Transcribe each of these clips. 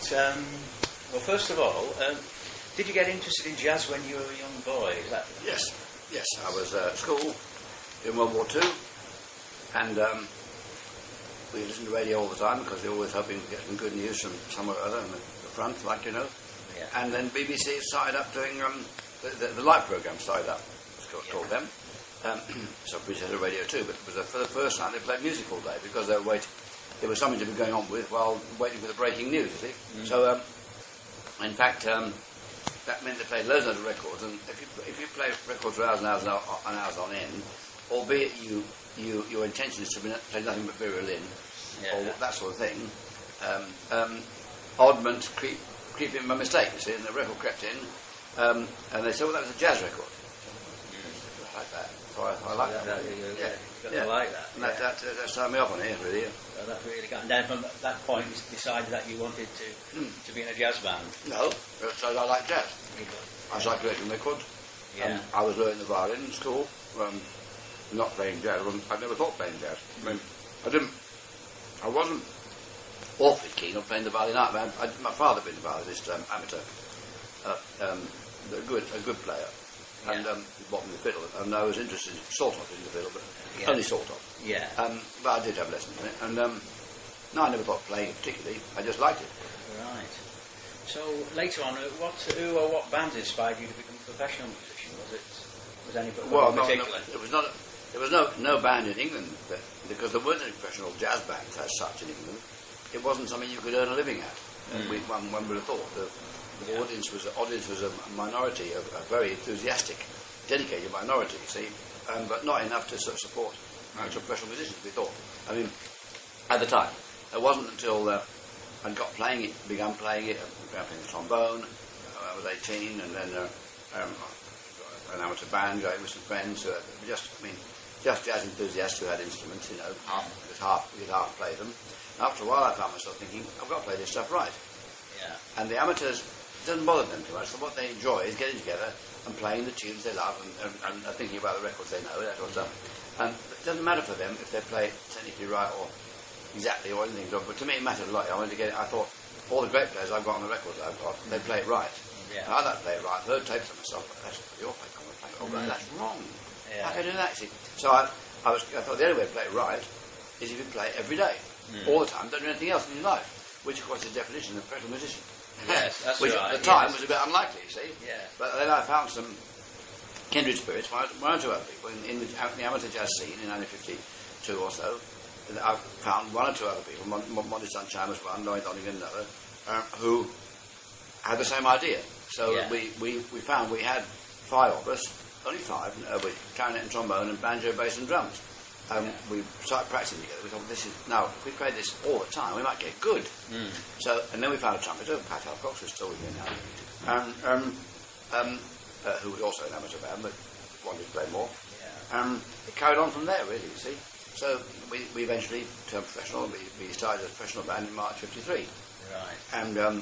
Well, first of all, did you get interested in jazz when you were a young boy? Is that... Yes. I was at school in World War II, and we listened to radio all the time because they were always hoping to get some good news from somewhere or other on the front, like you know. Yeah. And then BBC started up doing the live programme started up. It's called them. So British had a radio too, but it was for the first time they played music all day because they were waiting. There was something to be going on with while waiting for the breaking news. You see. So in fact. That meant they played loads of records, and if you play records for hours and hours on end, albeit your intention is to play nothing but Vera Lynn or that sort of thing, oddments creep in by mistake, you see, and the record crept in, and they said, well, that was a jazz record. I like that. So I like that. I like that. And that started me off on here, really. That really got. And then from that point, you decided that you wanted to be in a jazz band. No, so I like jazz. I started collecting records. Yeah. I was learning the violin in school. Not playing jazz. I never thought playing jazz. I mean, I wasn't awfully keen on playing the violin. My father had been a violinist, amateur, a good player. And he bought me the fiddle, and I was interested sort of in the fiddle, but only sort of. Yeah. But I did have lessons in it, and no, I never thought of playing it particularly. I just liked it. Right. So later on, who or what bands inspired you to become a professional musician? Was anybody particular? There was no band in England because there weren't any professional jazz bands as such in England. It wasn't something you could earn a living at. One would have thought the audience was a minority, a very enthusiastic, dedicated minority, you see, but not enough to sort of support actual professional musicians, we thought. I mean, at the time. It wasn't until I began playing it, I began playing the trombone, I was 18, and then an amateur band, going with some friends who were just jazz enthusiasts who had instruments, you know, we could half play them. After a while I found myself thinking, I've got to play this stuff right. Yeah. And the amateurs, it doesn't bother them too much. So what they enjoy is getting together and playing the tunes they love and thinking about the records they know, that sort of stuff. And it doesn't matter for them if they play it technically right or exactly or anything. But to me it mattered a lot. I wanted to get it. I thought all the great players I've got on the records I've got, they play it right. Yeah. And I don't play it right. I've heard tapes of myself, but that's your play. Oh, right, that's wrong. Yeah. How can I do that? See? So I thought the only way to play it right is if you play it every day, all the time, don't do anything else in your life, which of course is the definition of a professional musician. Yes, that's which right. at the time was a bit unlikely, you see. Yeah. But then I found some kindred spirits, one or two other people in the amateur jazz scene in 1952 or so. I found one or two other people, Monty Sunshine was one, Lloyd Donegan another, who had the same idea. So we found we had five of us, only five, with clarinet and trombone and banjo, bass and drums. We started practicing together. We thought, if we play this all the time, we might get good. So, and then we found a trumpeter, Pat Alcox, who's still with me now, who was also an amateur band, but wanted to play more. Yeah. It carried on from there, really, you see. So we eventually turned professional. We started as a professional band in March '53. Right.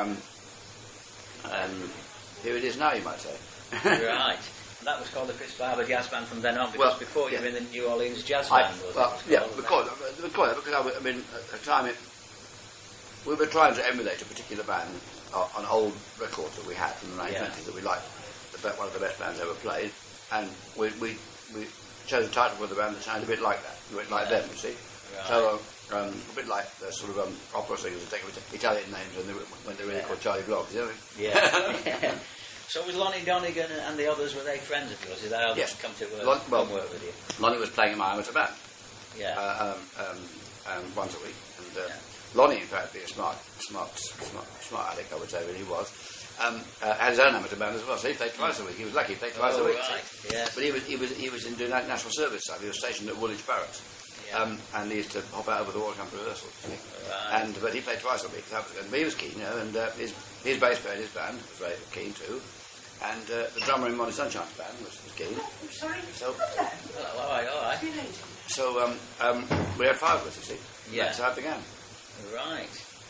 And here it is now, you might say. Right. And that was called the Chris Barber Jazz Band from then on, because before you were in the New Orleans Jazz Band, because at the time we were trying to emulate a particular band on old records that we had from the 1920s that we liked, one of the best bands ever played, and we chose a title for the band that sounded a bit like that, a bit like them, you see. Right. So a bit like the sort of opera singers that take Italian names when they really called Charlie Bloggs, you know? Yeah. So was Lonnie Donegan and the others, were they friends of yours? Did they all come to work with you? Lonnie was playing in my amateur band. Yeah. Once a week. And Lonnie, in fact, being a smart addict, I would say, really was, had his own amateur band as well. So he played twice a week. He was lucky, he played twice a week. Right. Yeah. But he was in doing national service time. He was stationed at Woolwich Barracks. Yeah. And he used to hop out over the wall and come to rehearsals. Right. But he played twice a week. But he was keen, you know, and his bass player in his band was very keen too. And the drummer in Monty Sunshine's band was keen. I'm sorry. So, all right. So we had five of us, you see. Yeah. That's how it began. Right.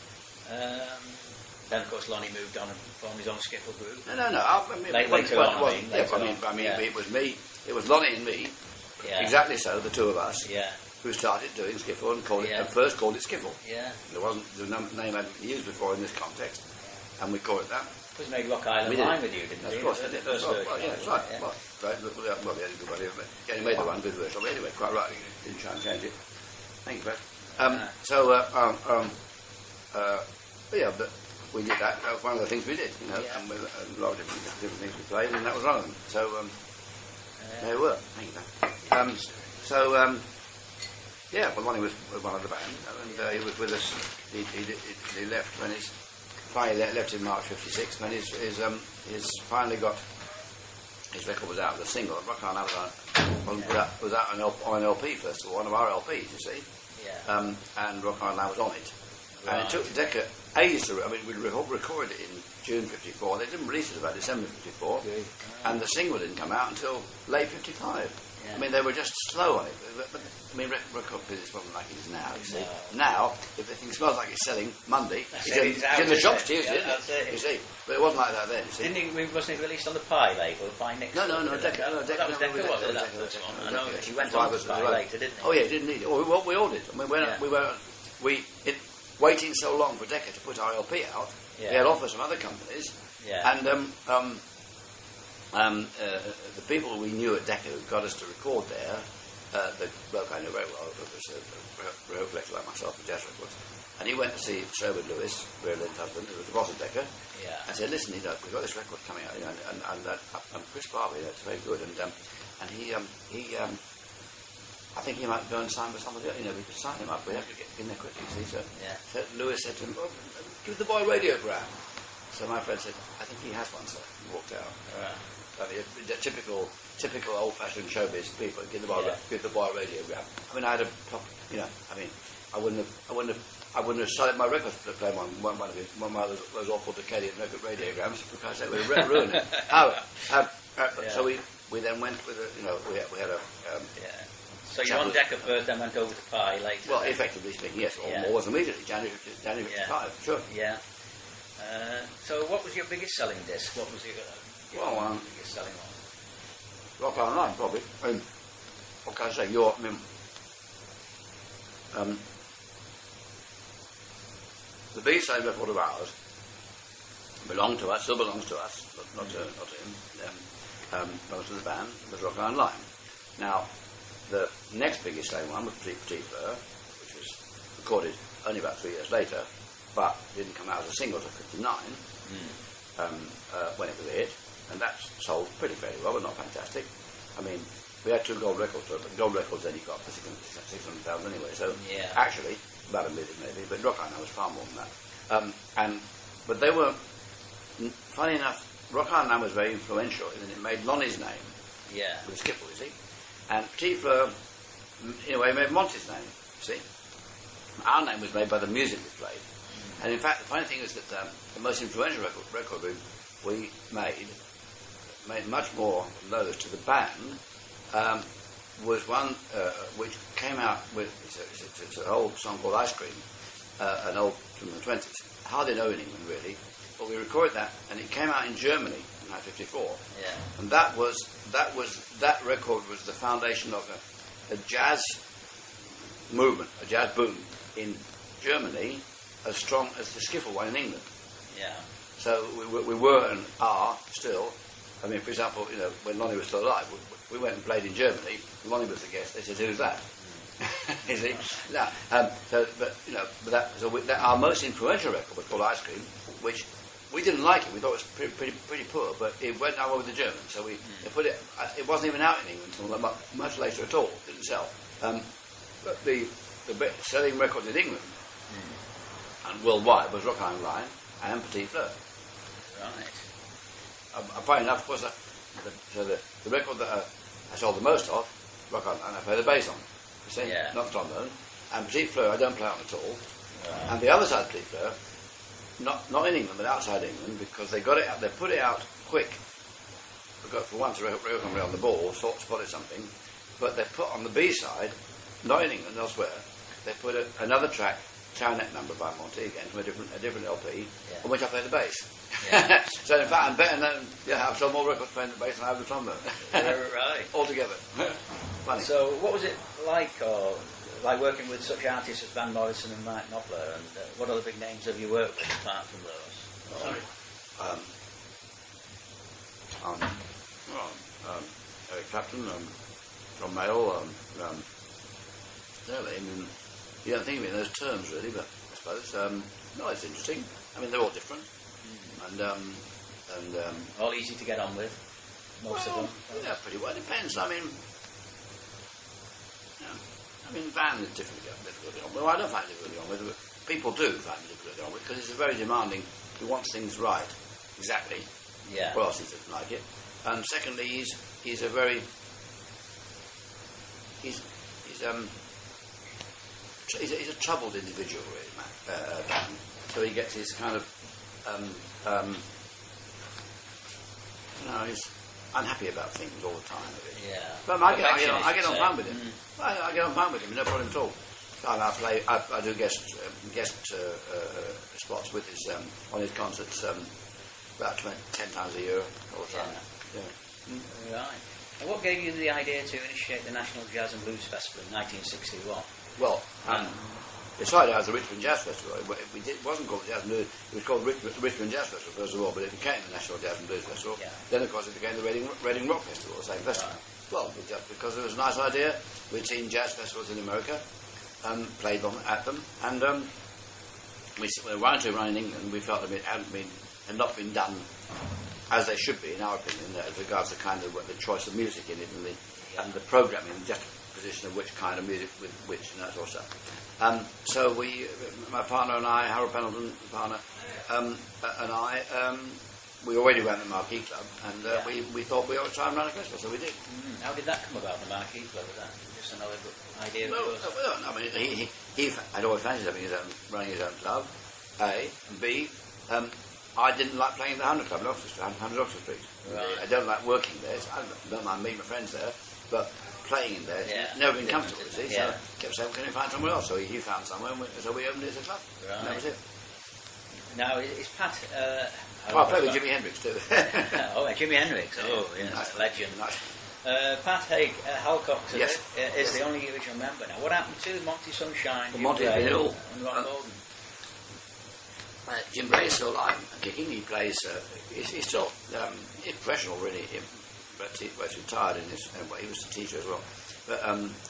Then, of course, Lonnie moved on and formed his own skiffle group. No. It was me. It was Lonnie and me. Yeah. Exactly so, the two of us. Yeah. who started doing skiffle and called Yeah. and first called it skiffle. Yeah. The name hadn't been used before in this context, and we call it that. It was made Rock Island We did. Line with you, didn't Of it? course, The they did. first version. Yeah, that's right. Yeah. Well, the only good one ever. Yeah, he made the one good version. But anyway, quite right. Didn't try and change it. Thank you, Fred. But yeah, but we did that. That was one of the things we did, you know, Yeah. and with a lot of different things we played, and that was one of them. So there we were. Thank you, Fred. Yeah, well, Lonnie was one of the band, and he was with us. He left when he's finally left in March '56. When his finally got his record was out, the single. Rock On was out on an LP first of all, one of our LPs, you see. Yeah. And Rock On was on it. Right. And it took Decca ages to. I mean, we recorded it in June '54. They didn't release it about December '54, Good. and the single didn't come out until late '55. Yeah. I mean, they were just slow on it. But I mean, record business wasn't like it is now. You see, No. now if the thing smells like it's selling Monday, That's it's it, in, it's it's out, in the isn't shops it? Tuesday, Yeah, isn't that's it? it. You see, but it wasn't like that then. You see. Wasn't it released on the Pie label, the Pie Next? No, Decca. that was Decca. That was Decca, was it? That first one. I know that he went on to Pie later, didn't he? Oh yeah, he didn't need it. Oh, we all did. I mean, waiting so long for Decca to put our LP out. Yeah. They had offered some other companies, Yeah. and the people we knew at Decca who got us to record there, the bloke I knew very well, was a real collector like myself, the Jazz Records, and he went to see Sherwood Lewis, Ray Lynn's husband, who was the boss of Decca, Yeah. and said, "Listen, we've got this record coming out, you know, and Chris Barber, you know, it's very good, and he I think he might go and sign with somebody else, you know, we could sign him up, we have to get in there quickly, you see." So Lewis said to him, "Oh, give the boy a radiogram." So my friend said, "I think he has one, sir." He walked out. Right. I mean, typical old-fashioned showbiz people give the boy a radiogram. I mean, I had a proper, you know, I mean, I wouldn't have started my record to play one of those awful decaying record radiograms because they would ruin it. So we then went with a, you know, we had a. So you were on Decca first, then went over to Pie later. Well, effectively speaking, yes, almost immediately, January 55, sure. Yeah. So what was your biggest selling disc? What was your biggest selling one? Rock On Line, probably. What can I say? The B-side record of ours belonged to us, still belongs to us, not to him, belongs to the band, was Rock On Line. Now, the next biggest selling one was Petit Fleur, which was recorded only about 3 years later, but didn't come out as a single until '59, when it was a hit, and that sold pretty fairly well, but not fantastic. I mean, we had 2 gold records, but gold records then you got for 600,000 anyway, so actually, about $1 million maybe, but Rock On Line was far more than that. But they were, funny enough, Rock On Line was very influential, and it made Lonnie's name with Skiffle, you see, and Petit Fleur, in a way, made Monty's name, you see. Our name was made by the music we played. And in fact, the funny thing is that the most influential record we made much more than those to the band, was one which came out with, it's an old song called Ice Cream, an old from the 20s. Hardly known in England, really, but we recorded that, and it came out in Germany in 1954. Yeah. And that record was the foundation of a jazz movement, a jazz boom in Germany, as strong as the skiffle one in England. Yeah. So we were and are still. I mean, for example, you know, when Lonnie was still alive, we went and played in Germany. Lonnie was the guest. They said, "Who's that?" You see? Now, our most influential record was called Ice Cream, which we didn't like it. We thought it was pretty poor, but it went down well with the Germans. So they put it. It wasn't even out in England until much later at all. It didn't sell. But the selling record in England and worldwide was Rock On Line and Petit Fleur. Right. Funny enough, of course, the record that I sold the most of, Rock On Line, I play the bass on. You see, not the trombone. And Petit Fleur, I don't play on at all. Right. And the other side of Petit Fleur, not in England, but outside England, because they got it out. They put it out quick. We got for once a record company on the ball, spotted something, but they put on the B side, not in England, elsewhere. They put another track, Clarinet Number by Monty, again from a different LP, on which I play the bass. Yeah. So in fact, I'm better than I've sold more records playing the bass than I have the trombone. Right. Altogether. Funny. So what was it like, or like working with such artists as Van Morrison and Mike Knopfler, and what other big names have you worked with apart from those? Eric Clapton, John Mayall, I mean, you don't think of it in those terms really, but I suppose, no, it's interesting. I mean, they're all different. And all easy to get on with, most of them. Yeah, pretty well. It depends. I mean, Van is difficult to get on with. Well, I don't find it difficult to get on with, but people do find it difficult to get on with because it's very demanding. He wants things right, exactly. Yeah. Or else he doesn't like it. And secondly, he's a very he's a troubled individual, really, Van. So he gets his kind of he's unhappy about things all the time. Yeah. But I get on fine with him. I get on fine with him, no problem at all. I do guest spots with his on his concerts about 10 times a year all the time. Yeah. Right. And what gave you the idea to initiate the National Jazz and Blues Festival in 1961? Well, it started out as the Richmond Jazz Festival. It wasn't called the Jazz and Blues. It was called the Richmond Jazz Festival first of all, but it became the National Jazz and Blues Festival. Yeah. Then, of course, it became the Reading Rock Festival, the same festival. Right. Well, just because it was a nice idea. We'd seen jazz festivals in America, played at them, and we were running in England. We felt that it had not been done as they should be, in our opinion, as regards the kind of the choice of music in it and the programming, the juxtaposition of which kind of music with which and that sort of stuff. So my partner and I, Harold Pendleton, partner, and I, we already ran the Marquee Club, and we thought we ought to try and run a festival, so we did. How did that come about, the Marquee Club? Was that just another good idea? Well, I mean, he I'd always fancied running his own club, A, and B, I didn't like playing the 100 Club in Oxford, 100 Oxford Street. Right. I don't like working there. So I don't mind meeting my friends there, but playing in there, never been comfortable, you see. So I kept saying, can you find somewhere else? So he found somewhere, so we opened it as a club. Right. And that was it. Now, is Pat... I played with Jimi Hendrix too. Jimi Hendrix. Oh, yes, nice. Legend. Nice. Pat Haig, Halcock is the only original member now. What happened to Monty Sunshine, Monty Hill, and Ron Golden? Jim Bray is still alive and kicking. He plays. He's still he's professional, really. But he's retired in this. He was a teacher as well. But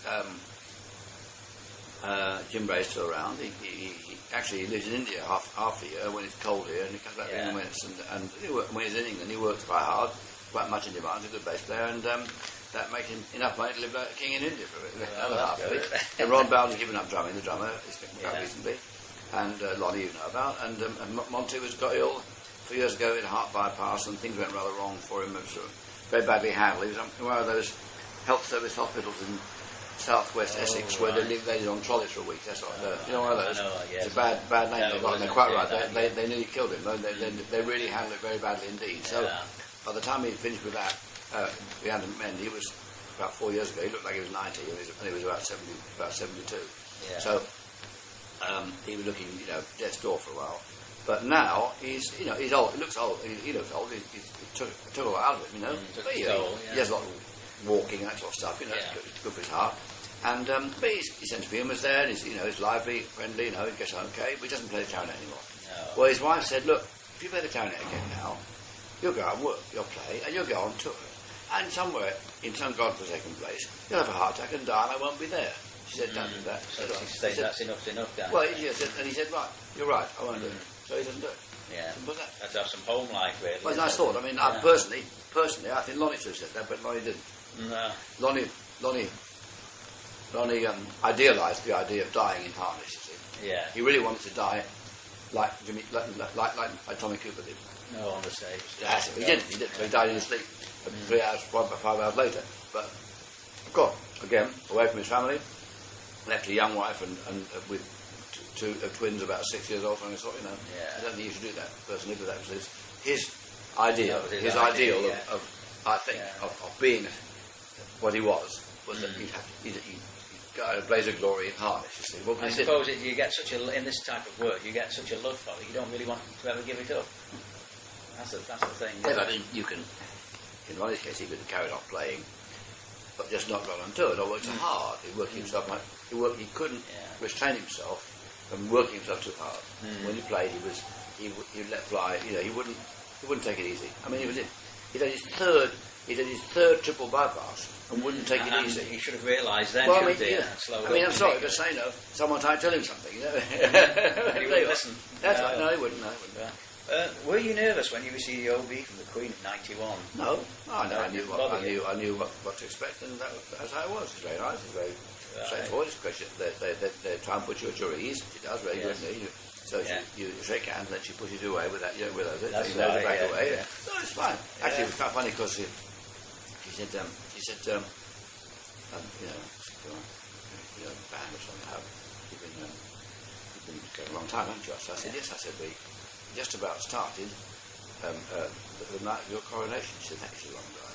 Jim Bray is still around. He actually lives in India half the year when it's cold here, and he comes back in winter. And when he's in England, he works quite hard, quite much in demand. He's a good bass player, and that makes him enough money to live like a king in India for the other half of it. And Ron Bowles has given up drumming. The drummer, recently. And Lonnie you know about, and Monty got ill a few years ago with a heart bypass, and things went rather wrong for him. It was very badly handled. He was in one of those health service hospitals in southwest Essex where they leave ladies on trolleys for a week. That's you know, one of those. It's a bad name. They're quite right. They nearly killed him. They really handled it very badly indeed. So by the time he finished with that, we had him mend. He was about 4 years ago. He looked like he was 90, and he was about 72. Yeah. So. He was looking, death's door for a while, but now he's old. He looks old. He looks old. He took a lot out of him, But he has a lot of walking and that sort of stuff. It's good for his heart. And but his sense of humour's there. And he's lively, friendly. He gets on okay. But he doesn't play the clarinet anymore. No. Well, his wife said, "Look, if you play the clarinet again now, you'll go out and work. You'll play, and you'll go on tour. And somewhere in some godforsaken place, you'll have a heart attack and die, and I won't be there." She said, "Don't do that." So she said, "That's enough, Dan." Well, and he said, "Right, you're right. I won't do it." So he doesn't do it. Yeah. Let's have some home life, really. Well, it's a nice thought. I mean, personally, I think Lonnie should have said that, but Lonnie didn't. No. Lonnie idealised the idea of dying in harness. You see. Yeah. He really wanted to die like Tommy Cooper did. No, on the stage. Yes, he did. So he died in his sleep 3 hours, 5 hours later. But of course, again, away from his family. Left a young wife and with two twins about 6 years old. So I thought, I don't think you should do that personally, but that was his ideal. His ideal of being what he was that he'd got a blaze of glory in harness. You see, I suppose you get in this type of work, you get such a love for it, you don't really want to ever give it up. That's the thing. Yeah, I mean, you can. In Ronnie's case, he could have carried on playing. But just not gone on tour. He worked so hard. He worked himself. He couldn't restrain himself from working himself too hard. When he played, he let fly. You know, he wouldn't take it easy. I mean, he did his third triple bypass and wouldn't take it easy. He should have realised then. Well, I'm sorry, but say no. Someone tried to tell him something. You know? He wouldn't listen. That's right. No, he wouldn't. No, were you nervous when you received the OB from the Queen in '91? No. I knew what to expect, and that's how it was. It's very nice. It's very straightforward. It's a question. They try and put you at your ease. She does very good. So you shake hands, and then she pushes you away with that. You don't realise it. That's right. Back away. Yeah. No, it's fine. Actually, it was quite funny because she said, band or something. You've been going a long time, haven't you? So I said, yes. I said, we just about started the night of your coronation. She said, that is a long time.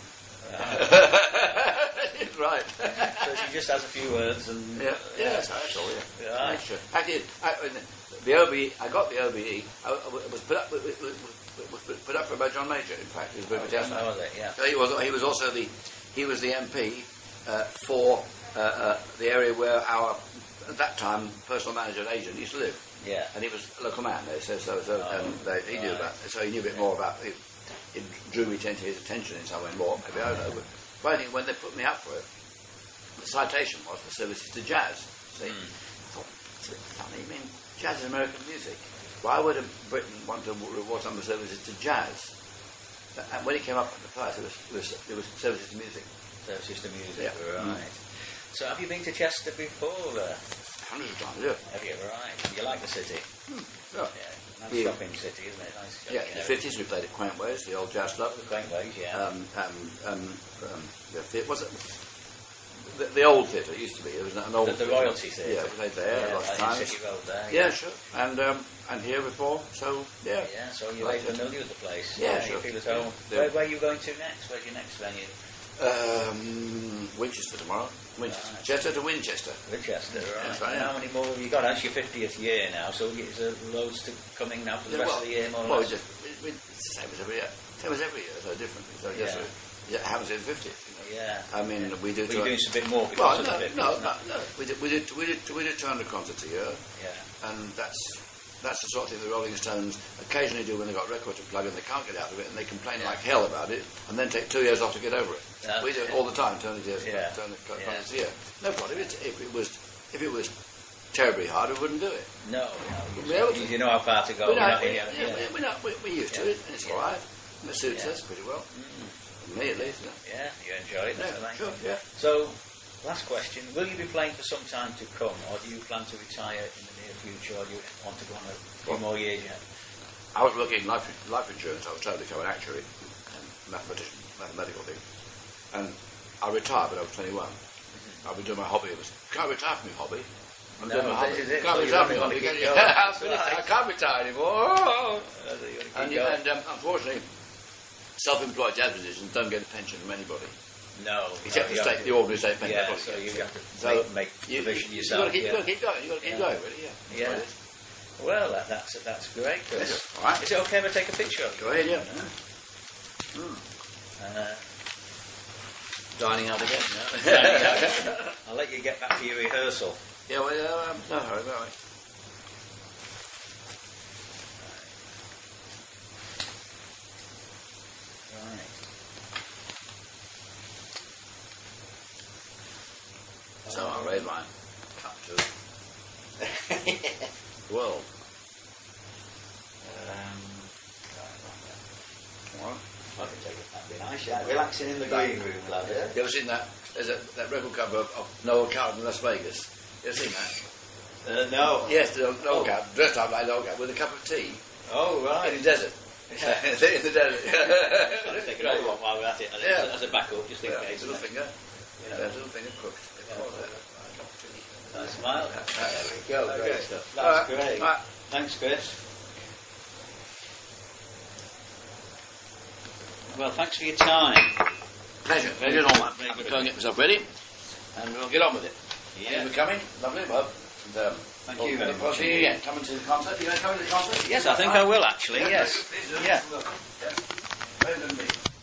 Right. So she just has a few words and... that's all, yeah. Right. Sure. Actually, the OBE, I got the OBE, it was put up for by John Major, in fact. It was was it? Yeah. So he was also the MP for the area where our, at that time, personal manager and agent used to live. Yeah. And he was a local man there, he knew about it. So he knew a bit more about it. It drew me to his attention in some way more, maybe I don't know. But I think when they put me up for it, the citation was for services to jazz. See? I thought, it's a bit funny. I mean, jazz is American music. Why would Britain want to reward some of the services to jazz? And when it came up with the price, it was services to music. Services to music, right. So have you been to Chester before? Hundreds of times, yeah. Have you? Right. You like the city? Yeah. Nice shopping city, isn't it? Nice shopping in the 50s we played at Quaint Ways, the old jazz club. Quaint Ways, yeah. The old theatre it used to be. There was an old the Royalty Theatre. Yeah, we played there lots of times. City Road there. Yeah, sure. And here before, so yeah. Yeah, so you're very familiar with the place. Yeah, sure. You feel at home. Where are you going to next? Where's your next venue? Winchester tomorrow. Winchester. Right. Chester to Winchester. Winchester, right. That's right. How many more have you got? That's your 50th year now, so is there loads coming now for the rest of the year, more or less? It's the same as every year. Same as every year, so differently. So it happens in 50th. Yeah. I mean, we do. We're doing a bit more because of the 50th. No. We did 200 concerts a year. Yeah. And that's the sort of thing the Rolling Stones occasionally do when they've got record to plug and they can't get out of it and they complain like hell about it and then take 2 years off to get over it. We do it all the time, turn the concerts a year. No problem. If it was terribly hard, we wouldn't do it. No. You know how far to go. We're used to it and it's all right. And it suits us pretty well. Me at least. Yeah, you enjoy it. Sure, yeah. So, last question. Will you be playing for some time to come or do you plan to retire in the near future or do you want to go on a few more years yet? I was working in life insurance. I was trying to become an actuary and mathematical thing. And I retired when I was 21. I've been doing my hobby. Can't retire from my hobby. I'm doing my hobby. Can't retire from my hobby. I can't retire anymore. And unfortunately, self-employed jazz musicians don't get a pension from anybody. No. Except the ordinary state pension. Yeah, so you have to make provision yourself. You've got to keep going. You've got to keep going, really, yeah. Well, that's great, Chris. Yes, all right. Is it okay if I take a picture of you? Go ahead, yeah. Dining out again now. I'll let you get back to your rehearsal. Yeah, well, no hurry, no hurry. So I read mine. Cut to world. I can take it. That'd be nice. Yeah. Relaxing in the green room, lad. Yeah? You ever seen that? There's that record cover of Noel Coward in Las Vegas. You ever seen that? No. Yes, Noel Coward, dressed up like Noel Coward, with a cup of tea. Oh, right. In the desert. In the desert. Let's take another one while we're at it. As a backup, just in case. Little finger. Little finger cooked. Nice smile. There we go. Great stuff. That's great. Right. Thanks, Chris. Well, thanks for your time. Pleasure. Pleasure all, man. I'm going to get myself ready, and we'll get on with it. Yeah. Thank you for coming. Lovely, Bob. And, thank you very much. I'll see you again. Coming to the concert. You going to come to the concert? Yes, I think I will, actually. Yes. Please do. Yeah. Better than me.